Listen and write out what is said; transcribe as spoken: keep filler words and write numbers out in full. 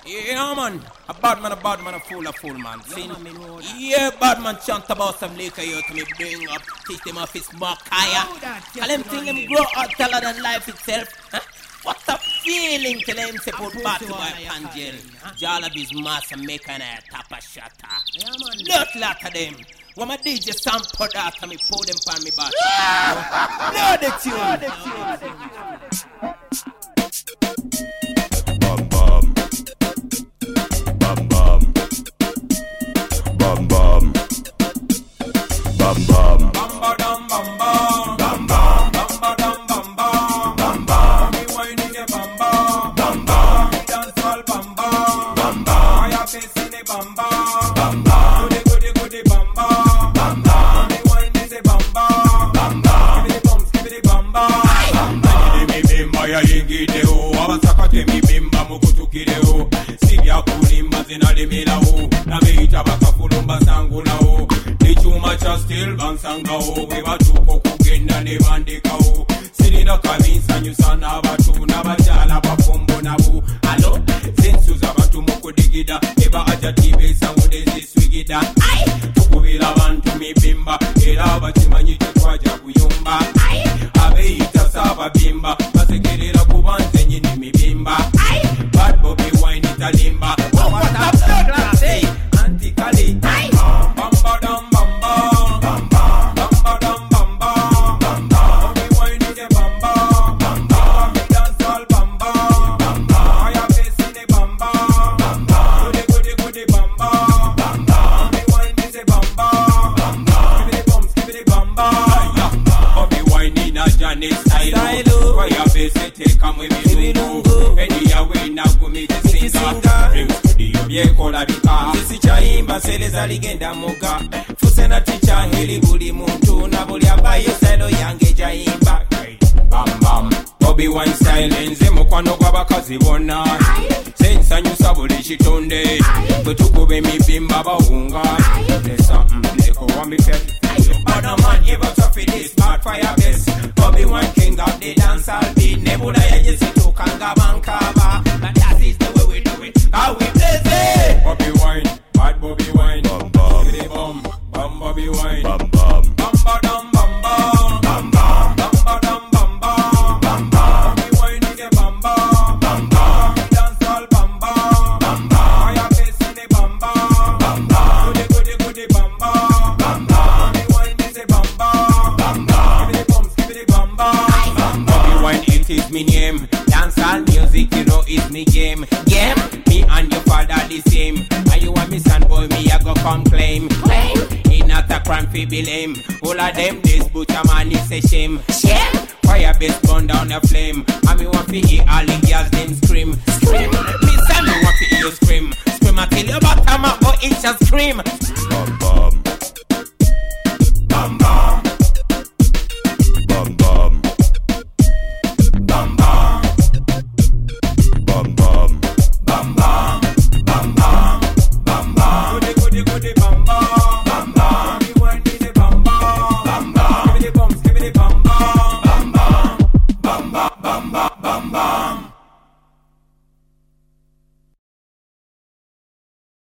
Yeah, man. A bad man, a bad man, a fool, a fool, man. See? Yeah, bad man chant about some liquor here to me bring up. Teach them off his mark higher. Tell them think them grow out taller than life itself. Huh? What a feeling till them say put back to my pangel. Jalabi's master make an air tap a shatter. Not lot of them. When my D J Sam put that and me pull them pan me back. Load the tune. Bum bum. Bum bum. Bum bum. Bum bum. Bum ba dum bum bum. Bum bum. Bum ba dum bum bum. Bum bum. Me wine in the bum bum. Bum bum. Me dance all bum bum. Bum bum. I have face in the bum bum. Bum bum. Goody goody goody bum bum. Bum bum. Me wine in the bum bum. Bum bum. Give me the bums, give me the bum bum. Bum bum. Mi bimba ya yingideo, abasakate mi bimba mukutukireo. Sibya kulimba zinalimilao, na meita bakafulumba sangulao. Nichuma cha still bansangao, webatuko kugenda ne bandikao. Sirina kaminsa nyusana abatu n'abajala bafumbo nabo. Alo, zensuza abantu mukudigida, eba ajatibe sangude ziswigida. Tukubira abantu mi bimba, era abakimanyi tetwaja kuyumba. Abeita saba bimba, basekerera kubanze nyini mi bimba. Bad Bobby wine italimba. What up, Douglas? Hey, anti-Cali. Bamba dum bamba. Bamba. Bamba dum bamba. Bamba. Bobby wine is a bamba. Bamba. Me dance all bamba. Bamba. I have face in a bamba. Bamba. Goody goody goody bamba. Bamba. Bobby wine is a bamba. Bamba. Give me the bums, give me the bamba. Bobby wine in a Johnny style. Why you face take come with me lungu. Any away now go me the singer. Bring studio byekola bika. Sisi chaimba seleza ligenda muga. Fuse na ticha heli buli muntu na buli abaye selo yange jaimba. Bam bam. Bobby wine style enze mukwano gw'abakazi bonna. Sensanyusa buli kitonde. Bwe tukube mibimba bawunga. Lesa mleko wa mifet. But a man ever tough it is bad fire best. Bobby one king of the dance all beat. Nebula ya jesi to kanga bankaba. But that is the way we do it. How we play it. Bobby wine, bad Bobby wine. Bum bum. Give me the bum, bum Bobby wine. Bum bum. Bum ba dum bum bum. Bum bum. Bum ba dum bum bum. Bum bum. Bobby wine is a bum bum. Bum bum. Dance all bum bum. Bum bum. I have face in the bum bum. Bum bum. Goody goody goody bum bum. Bum bum. Bobby wine is a bum bum. Bum bum. Give me the bums, give me the bum bum. Bum Bobby bum. wine, it is me name. Dance all music, you know it's me game. Game, me and your father the same. And you want me son boy, me I go come claim. Claim, it not a crime fi be lame. All of them this butcher man is a shame. Shame, fire base burn down the flame. And me want fi hear all the girls them scream. Scream, me say me want fi hear you scream. Scream until your bottom up or it just scream. Bum bum. Bum bum.